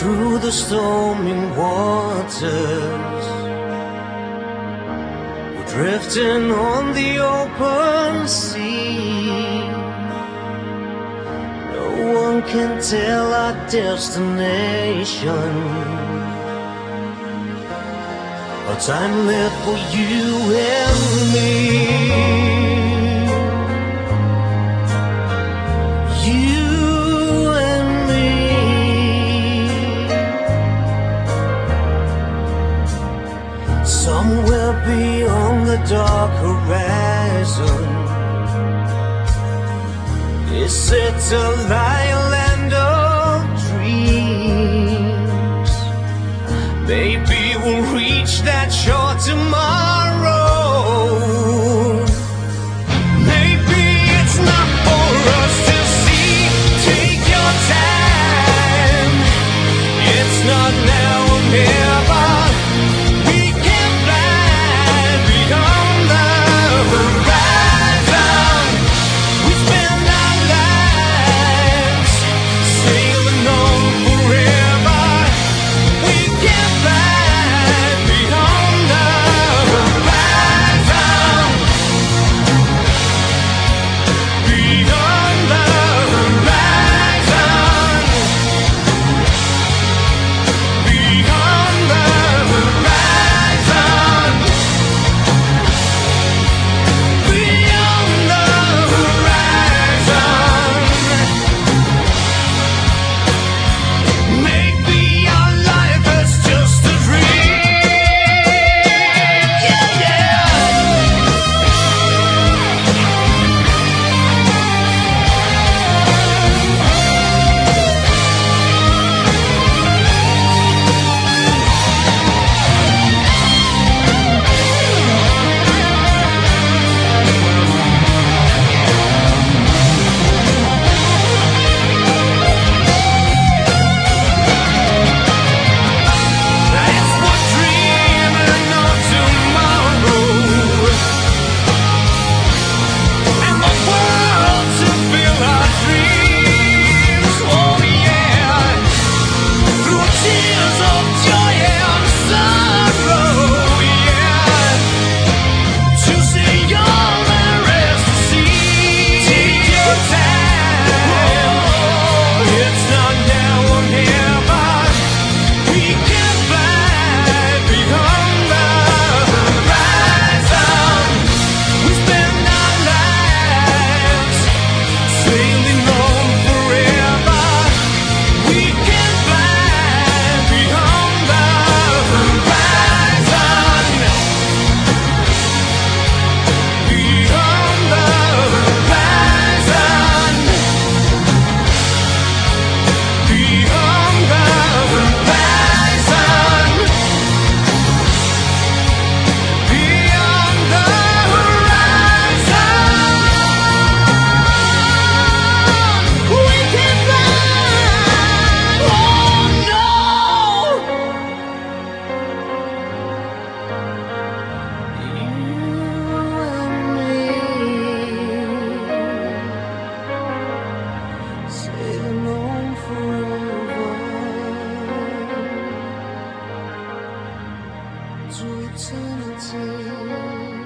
through the stormy waters. We're drifting on the open sea. No one can tell our destination. A time left for you and me. Somewhere beyond the dark horizon is set to lie a land of dreams. Maybe we'll reach that shore tomorrow. Maybe it's not for us to see. Take your time. It's not now or never. To eternity.